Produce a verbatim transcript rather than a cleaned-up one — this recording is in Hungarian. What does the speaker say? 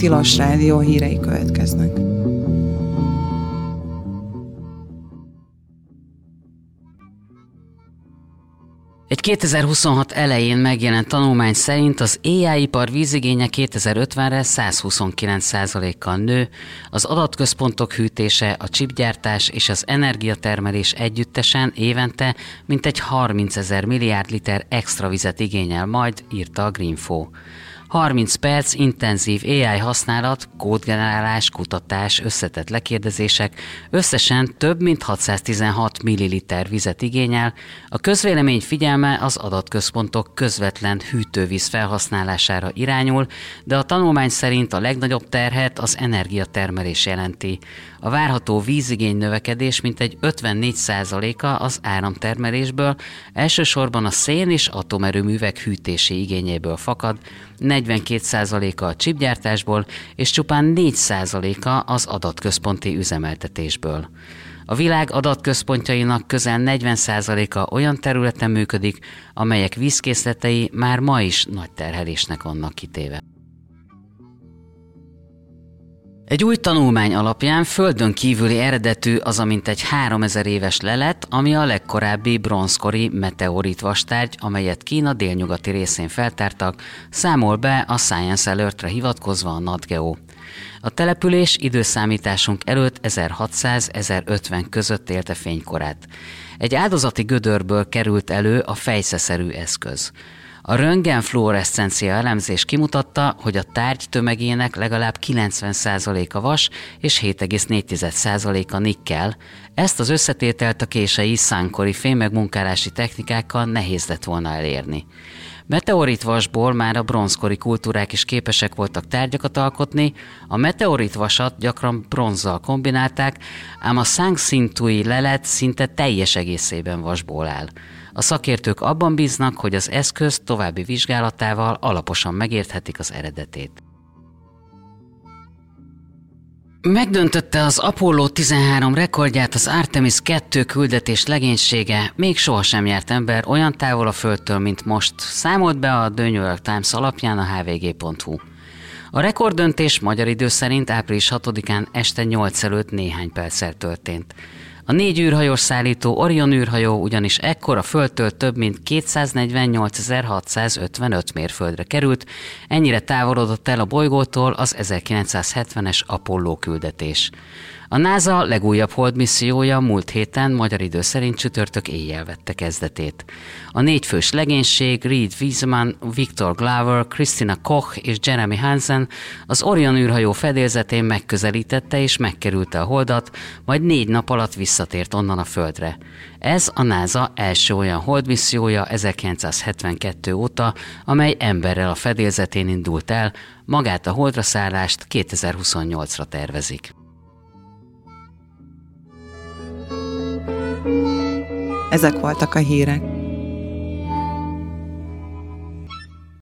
Tilos Rádió hírei következnek. Egy kétezer-huszonhat elején megjelent tanulmány szerint az á i-ipar vízigénye kétezer-ötvenre száz huszonkilenc százalékkal nő, az adatközpontok hűtése, a csipgyártás és az energiatermelés együttesen évente mintegy harmincezer milliárd liter extra vizet igényel majd, írta a Greenfo. harminc perc intenzív á i használat, kódgenerálás, kutatás, összetett lekérdezések összesen több mint hatszáztizenhat milliliter vizet igényel. A közvélemény figyelme az adatközpontok közvetlen hűtővíz felhasználására irányul, de a tanulmány szerint a legnagyobb terhet az energiatermelés jelenti. A várható vízigény növekedés mintegy ötvennégy százaléka az áramtermelésből, elsősorban a szén- és atomerőművek hűtési igényéből fakad, negyvenkét százaléka a csipgyártásból, és csupán négy százaléka az adatközponti üzemeltetésből. A világ adatközpontjainak közel negyven százaléka olyan területen működik, amelyek vízkészletei már ma is nagy terhelésnek vannak kitéve. Egy új tanulmány alapján földön kívüli eredetű az a mintegy háromezer éves lelet, ami a legkorábbi bronzkori meteorit vastárgy, amelyet Kína délnyugati részén feltártak, számol be a Science Alert-re hivatkozva a NatGeo. A település időszámításunk előtt ezerhatszáz-ezerötven között élte fénykorát. Egy áldozati gödörből került elő a fejszeszerű eszköz. A röntgenfluoreszcencia elemzés kimutatta, hogy a tárgy tömegének legalább kilencven százaléka vas és hét egész négy százaléka nikkel. Ezt az összetételt a kései szánkori fémmegmunkálási technikákkal nehéz lett volna elérni. Meteoritvasból már a bronzkori kultúrák is képesek voltak tárgyakat alkotni, a meteoritvasat gyakran bronzzal kombinálták, ám a Szang-szintui lelet szinte teljes egészében vasból áll. A szakértők abban bíznak, hogy az eszköz további vizsgálatával alaposan megérthetik az eredetét. Megdöntötte az Apollo tizenhárom rekordját az Artemis kettő küldetés legénysége, még sohasem járt ember olyan távol a Földtől, mint most, számolt be a The New York Times alapján a há vé gé pont hú. A rekorddöntés magyar idő szerint április hatodikán este nyolc előtt néhány perccel történt. A négy űrhajós szállító Orion űrhajó ugyanis ekkor a Földtől több mint kétszáznegyvennyolcezer-hatszázötvenöt mérföldre került, ennyire távolodott el a bolygótól az ezerkilencszázhetvenes Apollo küldetés. A NASA legújabb holdmissziója múlt héten magyar idő szerint csütörtök éjjel vette kezdetét. A négyfős legénység Reed Wiseman, Victor Glover, Christina Koch és Jeremy Hansen az Orion űrhajó fedélzetén megközelítette és megkerülte a holdat, majd négy nap alatt visszatért onnan a Földre. Ez a NASA első olyan holdmissziója ezerkilencszázhetvenkettő óta, amely emberrel a fedélzetén indult el, magát a holdra szállást kétezer-huszonnyolcra tervezik. Ezek voltak a hírek.